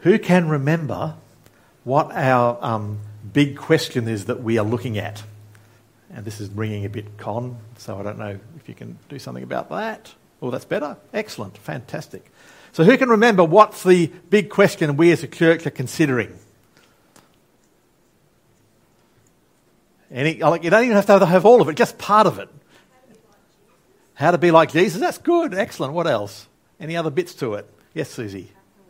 Who can remember what our big question is that we are looking at? And this is ringing a bit con, so I don't know if you can do something about that. Oh, that's better. Excellent. Fantastic. So who can remember what's the big question we as a church are considering? You don't even have to have all of it, just part of it. How to be like Jesus. That's good. Excellent. What else? Any other bits to it? Yes, Susie.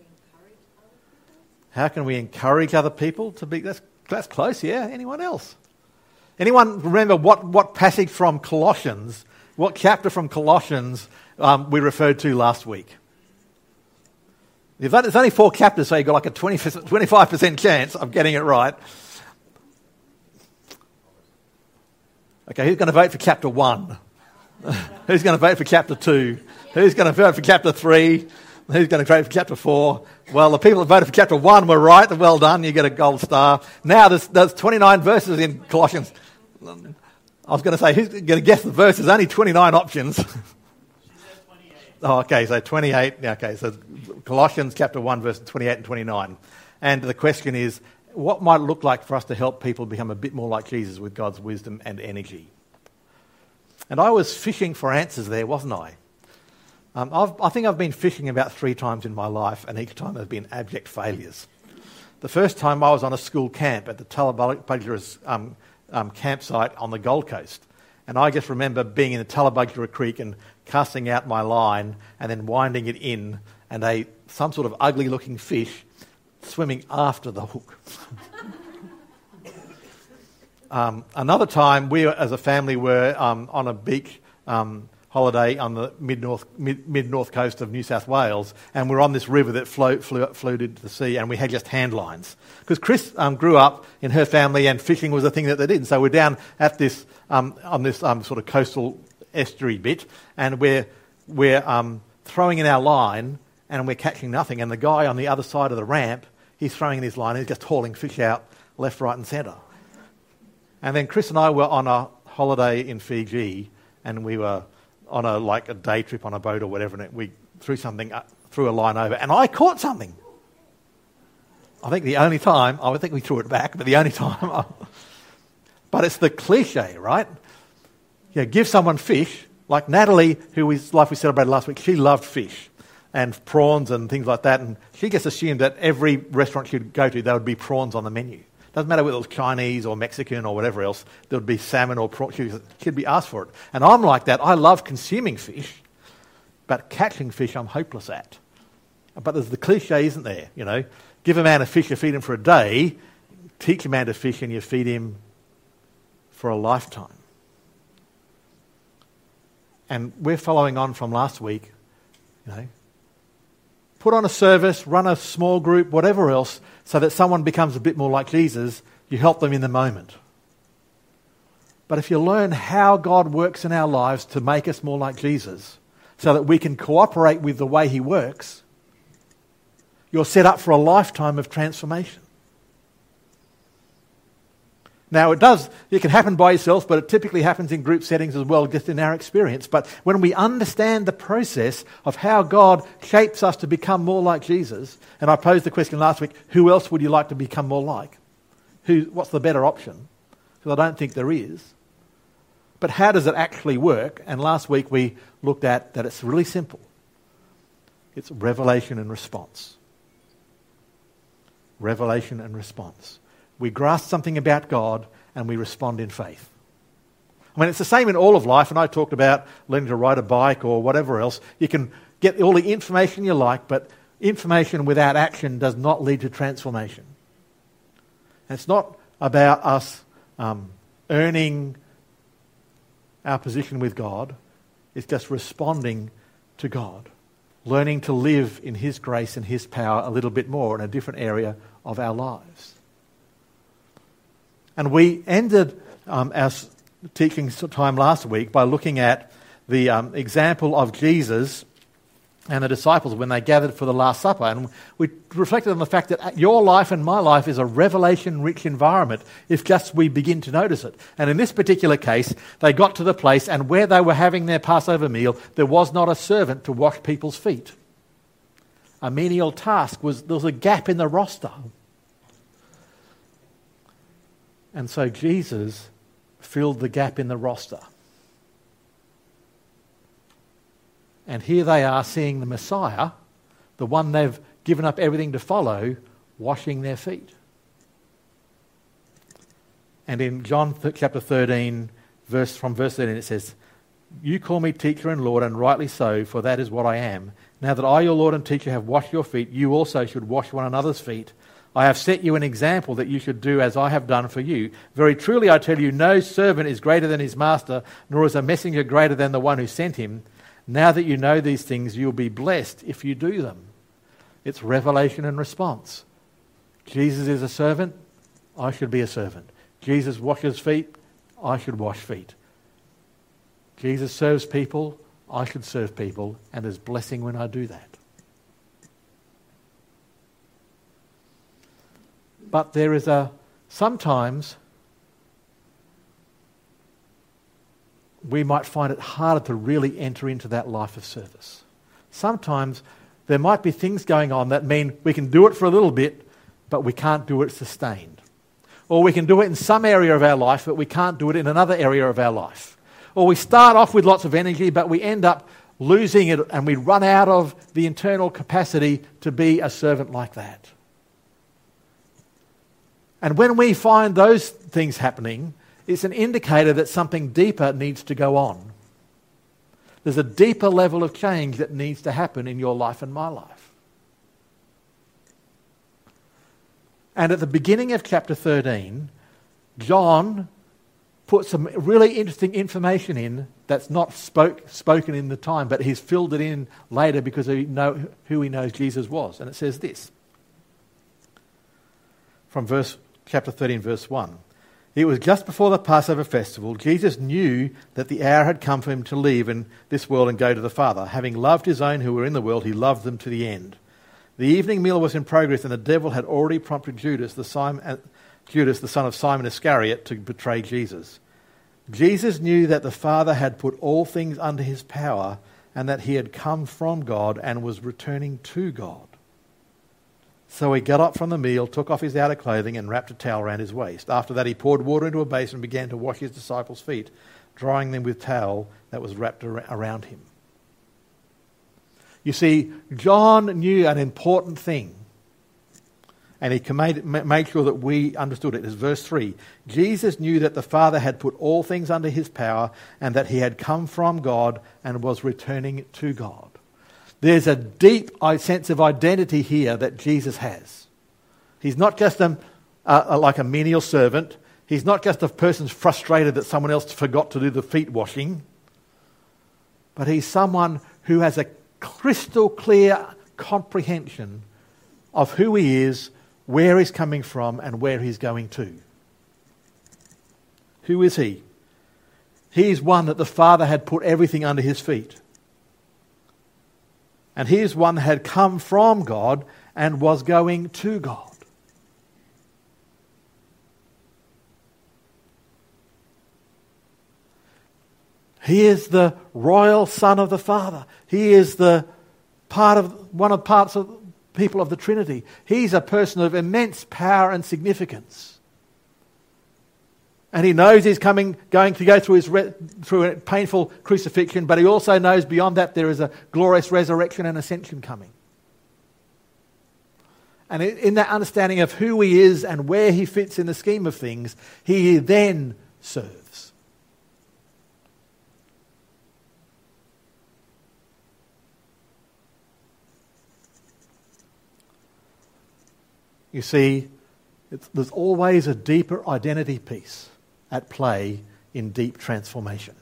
How can we encourage other people to be? That's close, yeah. Anyone else? Anyone remember what passage from Colossians, what chapter from Colossians we referred to last week? There's only 4 chapters, so you've got like a 25% chance of getting it right. Okay, who's going to vote for chapter 1? Who's going to vote for chapter 2? Who's going to vote for chapter 3? Who's going to vote for chapter 4? Well, the people that voted for chapter 1 were right. Well done, you get a gold star. Now, there's 29 verses in Colossians. I was going to say, who's going to guess the verse? There's only 29 options. She said 28. Oh, okay, so 28. Okay, so Colossians chapter 1, verses 28 and 29. And the question is, what might it look like for us to help people become a bit more like Jesus with God's wisdom and energy? And I was fishing for answers there, wasn't I? I think I've been fishing about 3 times in my life, and each time they've been abject failures. The first time I was on a school camp at the Tullabudgera campsite on the Gold Coast. And I just remember being in the Tullabudgera Creek and casting out my line and then winding it in, and some sort of ugly-looking fish swimming after the hook. Another time, we as a family were on a beach holiday on the mid-north coast of New South Wales, and we're on this river that flowed into the sea, and we had just hand lines. Because Chris grew up in her family, and fishing was a thing that they did. And so we're down at this on this sort of coastal estuary bit, and we're throwing in our line, and we're catching nothing. And the guy on the other side of the ramp, he's throwing in his line, and he's just hauling fish out left, right, and centre. And then Chris and I were on a holiday in Fiji, and we were on a day trip on a boat or whatever, and we threw a line over, and I caught something. I think the only time, I think we threw it back, but the only time. But it's the cliche, right? Yeah, give someone fish, like Natalie, like we celebrated last week, she loved fish and prawns and things like that, and she just assumed that every restaurant she'd go to, there would be prawns on the menu. Doesn't matter whether it was Chinese or Mexican or whatever else, there would be salmon or prawn. She'd be asked for it. And I'm like that. I love consuming fish, but catching fish I'm hopeless at. But there's the cliche, isn't there? You know, give a man a fish, you feed him for a day. Teach a man to fish and you feed him for a lifetime. And we're following on from last week, you know. Put on a service, run a small group, whatever else, so that someone becomes a bit more like Jesus. You help them in the moment. But if you learn how God works in our lives to make us more like Jesus, so that we can cooperate with the way he works, you're set up for a lifetime of transformation. Now, it can happen by yourself, but it typically happens in group settings as well, just in our experience. But when we understand the process of how God shapes us to become more like Jesus, and I posed the question last week, who else would you like to become more like? What's the better option? Because I don't think there is. But how does it actually work? And last week we looked at that it's really simple. It's revelation and response. Revelation and response. We grasp something about God and we respond in faith. I mean, it's the same in all of life, and I talked about learning to ride a bike or whatever else. You can get all the information you like, but information without action does not lead to transformation. And it's not about us earning our position with God. It's just responding to God, learning to live in his grace and his power a little bit more in a different area of our lives. And we ended our teaching time last week by looking at the example of Jesus and the disciples when they gathered for the Last Supper. And we reflected on the fact that your life and my life is a revelation-rich environment if just we begin to notice it. And in this particular case, they got to the place, and where they were having their Passover meal, there was not a servant to wash people's feet. a menial task. There was a gap in the roster. And so Jesus filled the gap in the roster. And here they are seeing the Messiah, the one they've given up everything to follow, washing their feet. And in John chapter 13, from verse 13, it says, "You call me teacher and Lord, and rightly so, for that is what I am. Now that I, your Lord and teacher, have washed your feet, you also should wash one another's feet. I have set you an example that you should do as I have done for you. Very truly I tell you, no servant is greater than his master, nor is a messenger greater than the one who sent him. Now that you know these things, you'll be blessed if you do them." It's revelation and response. Jesus is a servant, I should be a servant. Jesus washes feet, I should wash feet. Jesus serves people, I should serve people, and there's blessing when I do that. But there is sometimes we might find it harder to really enter into that life of service. Sometimes there might be things going on that mean we can do it for a little bit, but we can't do it sustained. Or we can do it in some area of our life, but we can't do it in another area of our life. Or we start off with lots of energy, but we end up losing it and we run out of the internal capacity to be a servant like that. And when we find those things happening, it's an indicator that something deeper needs to go on. There's a deeper level of change that needs to happen in your life and my life. And at the beginning of chapter 13, John put some really interesting information in that's not spoken in the time, but he's filled it in later because of who he knows Jesus was. And it says this, from chapter 13, verse 1. "It was just before the Passover festival. Jesus knew that the hour had come for him to leave in this world and go to the Father. Having loved his own who were in the world, he loved them to the end. The evening meal was in progress, and the devil had already prompted Judas, the son of Simon Iscariot, to betray Jesus. Jesus knew that the Father had put all things under his power, and that he had come from God and was returning to God. So he got up from the meal, took off his outer clothing, and wrapped a towel around his waist. After that, he poured water into a basin and began to wash his disciples' feet, drying them with towel that was wrapped around him." You see, John knew an important thing, and he made sure that we understood it. It's verse 3. Jesus knew that the Father had put all things under his power, and that he had come from God and was returning to God. There's a deep sense of identity here that Jesus has. He's not just like a menial servant. He's not just a person frustrated that someone else forgot to do the feet washing. But he's someone who has a crystal clear comprehension of who he is, where he's coming from, and where he's going to. Who is he? He's one that the Father had put everything under his feet. And he is one that had come from God and was going to God. He is the royal Son of the Father. He is the one of the parts of people of the Trinity. He's a person of immense power and significance. And he knows he's going to go through a painful crucifixion, but he also knows beyond that there is a glorious resurrection and ascension coming. And in that understanding of who he is and where he fits in the scheme of things, he then serves. You see, there's always a deeper identity piece at play in deep transformation.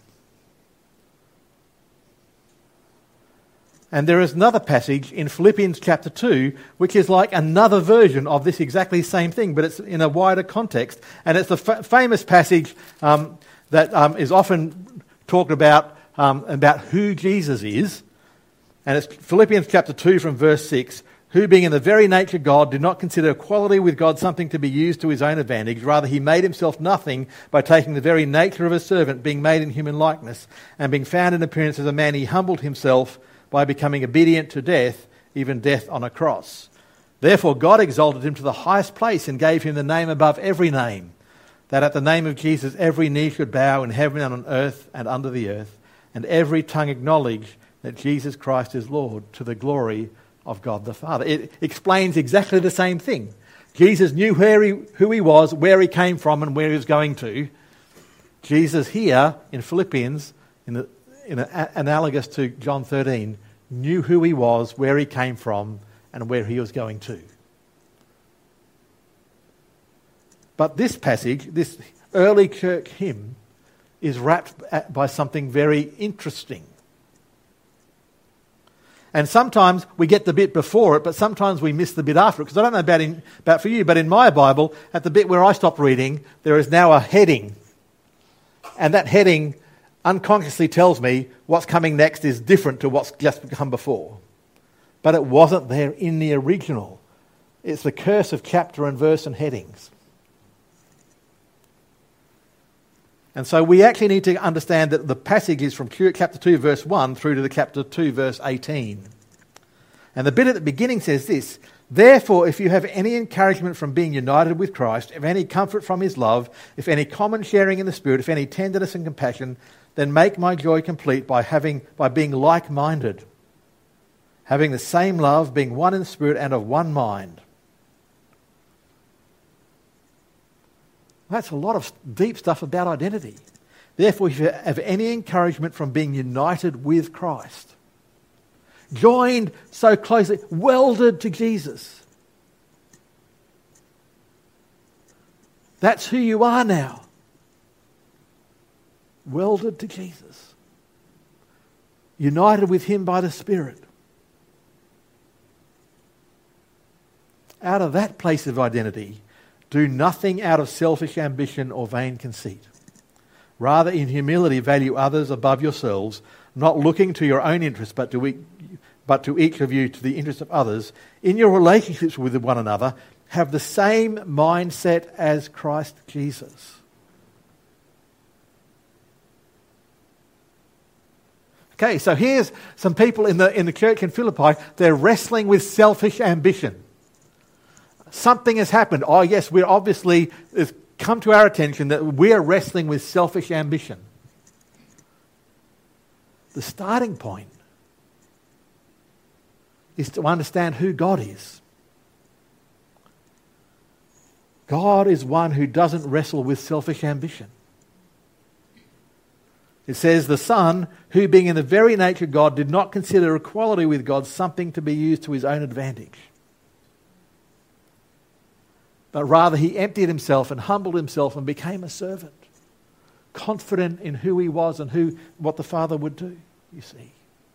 And there is another passage in Philippians chapter 2, which is like another version of this exactly same thing, but it's in a wider context. And it's the famous passage that is often talked about who Jesus is. And it's Philippians chapter 2 from verse 6. "Who, being in the very nature God, did not consider equality with God something to be used to his own advantage. Rather, he made himself nothing by taking the very nature of a servant, being made in human likeness. And being found in appearance as a man, he humbled himself by becoming obedient to death, even death on a cross. Therefore God exalted him to the highest place and gave him the name above every name, that at the name of Jesus every knee should bow in heaven and on earth and under the earth, and every tongue acknowledge that Jesus Christ is Lord, to the glory of God the Father. It explains exactly the same thing. Jesus knew who he was, where he came from, and where he was going to. Jesus here in Philippians, analogous to John 13, knew who he was, where he came from, and where he was going to. But this passage, this early church hymn, is wrapped by something very interesting. And sometimes we get the bit before it, but sometimes we miss the bit after it. Because I don't know about for you, but in my Bible, at the bit where I stop reading, there is now a heading. And that heading unconsciously tells me what's coming next is different to what's just come before. But it wasn't there in the original. It's the curse of chapter and verse and headings. And so we actually need to understand that the passage is from chapter 2 verse 1 through to the chapter 2 verse 18. And the bit at the beginning says this: "Therefore, if you have any encouragement from being united with Christ, if any comfort from his love, if any common sharing in the Spirit, if any tenderness and compassion, then make my joy complete by being like-minded, having the same love, being one in spirit and of one mind." That's a lot of deep stuff about identity. Therefore, if you have any encouragement from being united with Christ, joined so closely, welded to Jesus, that's who you are now. Welded to Jesus. United with him by the Spirit. Out of that place of identity, do nothing out of selfish ambition or vain conceit. Rather, in humility, value others above yourselves, not looking to your own interest, but to each of you to the interest of others. In your relationships with one another, have the same mindset as Christ Jesus. Okay, so here's some people in the church in Philippi. They're wrestling with selfish ambition. Something has happened. Oh yes, it's come to our attention that we're wrestling with selfish ambition. The starting point is to understand who God is. God is one who doesn't wrestle with selfish ambition. It says, "The Son, who being in the very nature God, did not consider equality with God something to be used to his own advantage. But rather he emptied himself and humbled himself and became a servant, confident in who he was and what the Father would do," you see.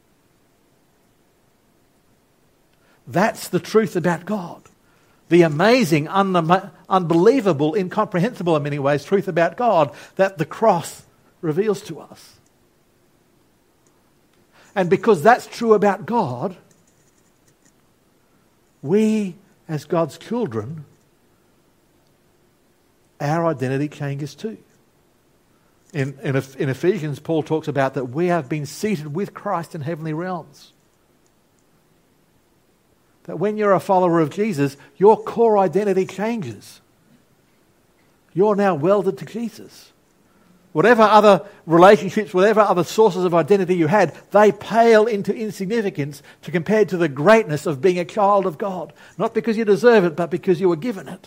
That's the truth about God. The amazing, unbelievable, incomprehensible in many ways truth about God that the cross reveals to us. And because that's true about God, we as God's children, our identity changes too. In Ephesians, Paul talks about that we have been seated with Christ in heavenly realms. That when you're a follower of Jesus, your core identity changes. You're now welded to Jesus. Whatever other relationships, whatever other sources of identity you had, they pale into insignificance compared to the greatness of being a child of God. Not because you deserve it, but because you were given it.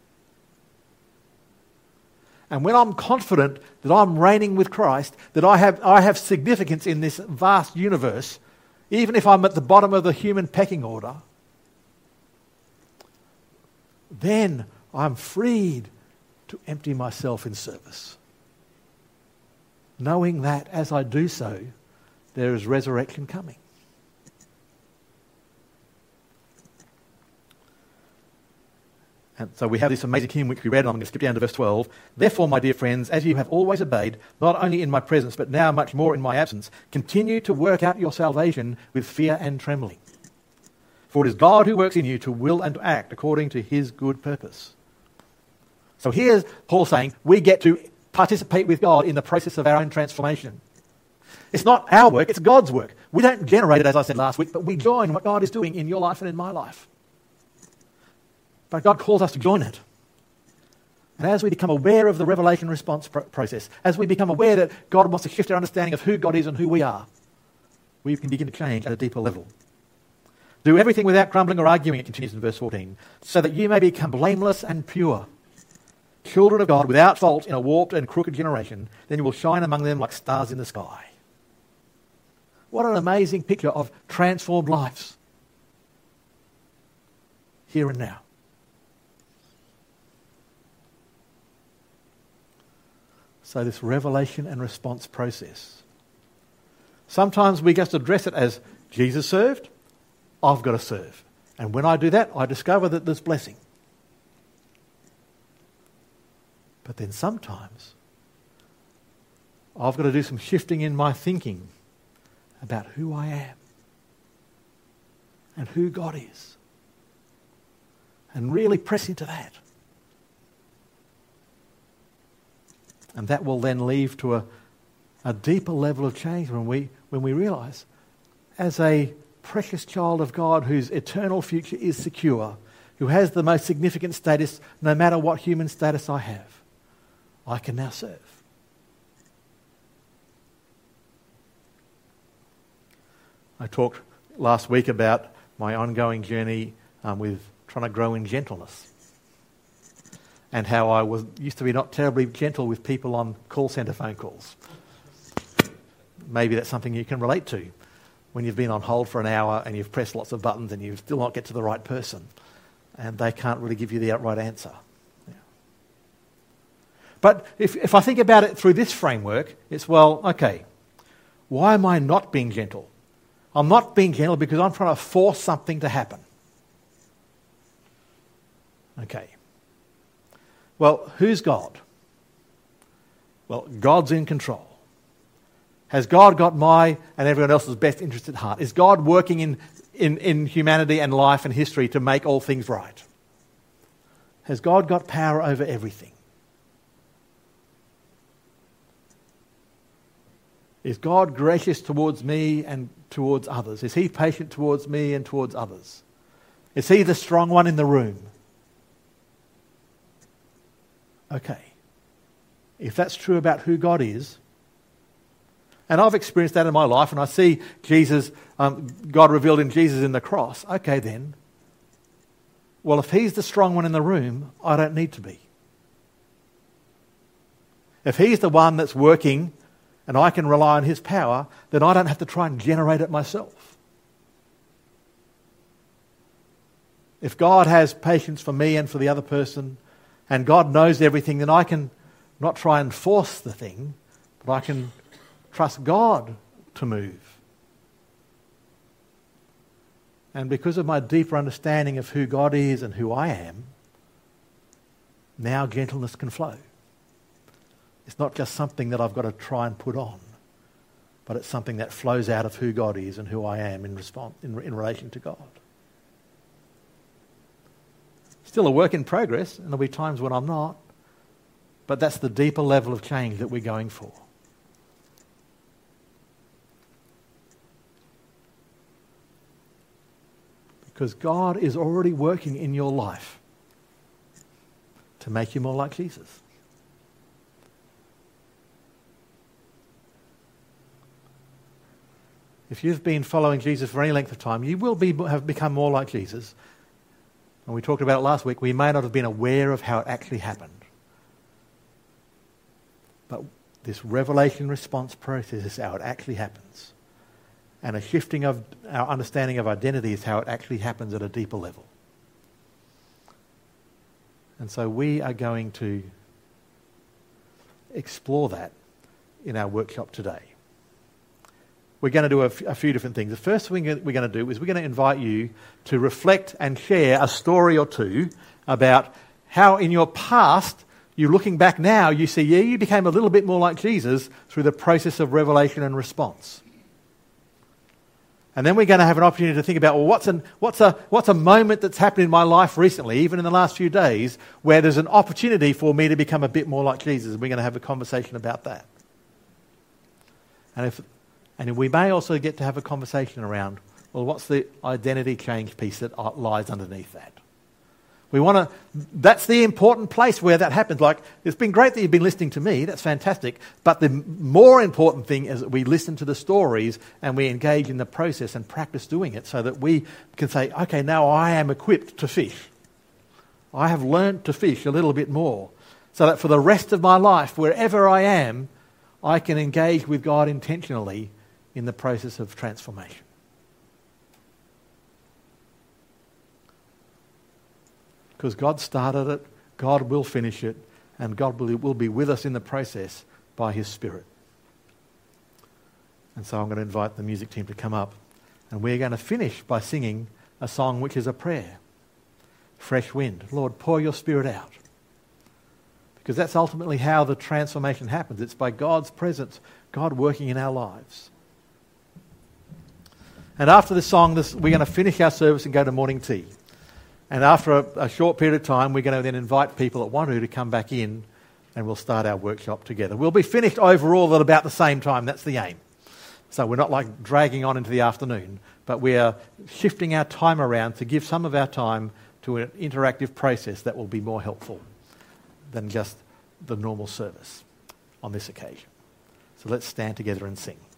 And when I'm confident that I'm reigning with Christ, that I have significance in this vast universe, even if I'm at the bottom of the human pecking order, then I'm freed to empty myself in service. Knowing that as I do so, there is resurrection coming. And so we have this amazing hymn which we read, and I'm going to skip down to verse 12. "Therefore, my dear friends, as you have always obeyed, not only in my presence, but now much more in my absence, continue to work out your salvation with fear and trembling. For it is God who works in you to will and to act according to his good purpose." So here's Paul saying we get to participate with God in the process of our own transformation. It's not our work, it's God's work. We don't generate it, as I said last week, but we join what God is doing in your life and in my life. But God calls us to join it. And as we become aware of the revelation response process, as we become aware that God wants to shift our understanding of who God is and who we are, we can begin to change at a deeper level. Do everything without grumbling or arguing, it continues in verse 14, so that you may become blameless and pure, children of God without fault in a warped and crooked generation. Then you will shine among them like stars in the sky. What an amazing picture of transformed lives, here and now. So this revelation and response process. Sometimes we just address it as Jesus served, I've got to serve. And when I do that, I discover that there's blessing. But then sometimes I've got to do some shifting in my thinking about who I am and who God is. And really press into that. And that will then lead to a deeper level of change when we realise, as a precious child of God whose eternal future is secure, who has the most significant status no matter what human status I have, I can now serve. I talked last week about my ongoing journey with trying to grow in gentleness, and how I used to be not terribly gentle with people on call centre phone calls. Maybe that's something you can relate to, when you've been on hold for an hour and you've pressed lots of buttons and you still not get to the right person, and they can't really give you the right answer. Yeah. But if I think about it through this framework, it's, well, okay, why am I not being gentle? I'm not being gentle because I'm trying to force something to happen. Okay. Well, who's God? Well, God's in control. Has God got my and everyone else's best interest at heart? Is God working in humanity and life and history to make all things right? Has God got power over everything? Is God gracious towards me and towards others? Is he patient towards me and towards others? Is he the strong one in the room? Okay. If that's true about who God is, and I've experienced that in my life, and I see Jesus, God revealed in Jesus in the cross, okay then. Well, if he's the strong one in the room, I don't need to be. If he's the one that's working and I can rely on his power, then I don't have to try and generate it myself. If God has patience for me and for the other person, and God knows everything, then I can not try and force the thing, but I can trust God to move. And because of my deeper understanding of who God is and who I am, now gentleness can flow. It's not just something that I've got to try and put on, but it's something that flows out of who God is and who I am in relation to God. Still a work in progress, and there'll be times when I'm not, but that's the deeper level of change that we're going for. Because God is already working in your life to make you more like Jesus. If you've been following Jesus for any length of time, you will have become more like Jesus. And we talked about it last week. We may not have been aware of how it actually happened. But this revelation response process is how it actually happens. And a shifting of our understanding of identity is how it actually happens at a deeper level. And so we are going to explore that in our workshop today. We're going to do a few different things. The first thing we're going to do is we're going to invite you to reflect and share a story or two about how in your past, you're looking back now, you see, yeah, you became a little bit more like Jesus through the process of revelation and response. And then we're going to have an opportunity to think about, well, what's a moment that's happened in my life recently, even in the last few days, where there's an opportunity for me to become a bit more like Jesus. And we're going to have a conversation about that. And if And we may also get to have a conversation around, well, what's the identity change piece that lies underneath that? That's the important place where that happens. Like, it's been great that you've been listening to me, that's fantastic, but the more important thing is that we listen to the stories and we engage in the process and practice doing it so that we can say, okay, now I am equipped to fish. I have learned to fish a little bit more, so that for the rest of my life, wherever I am, I can engage with God intentionally in the process of transformation. Because God started it, God will finish it, and God will be with us in the process by His Spirit. And so I'm going to invite the music team to come up, and we're going to finish by singing a song which is a prayer. Fresh wind. Lord, pour your Spirit out. Because that's ultimately how the transformation happens. It's by God's presence, God working in our lives. And after this song, we're going to finish our service and go to morning tea. And after a short period of time, we're going to then invite people that want to come back in, and we'll start our workshop together. We'll be finished overall at about the same time. That's the aim. So we're not like dragging on into the afternoon, but we are shifting our time around to give some of our time to an interactive process that will be more helpful than just the normal service on this occasion. So let's stand together and sing.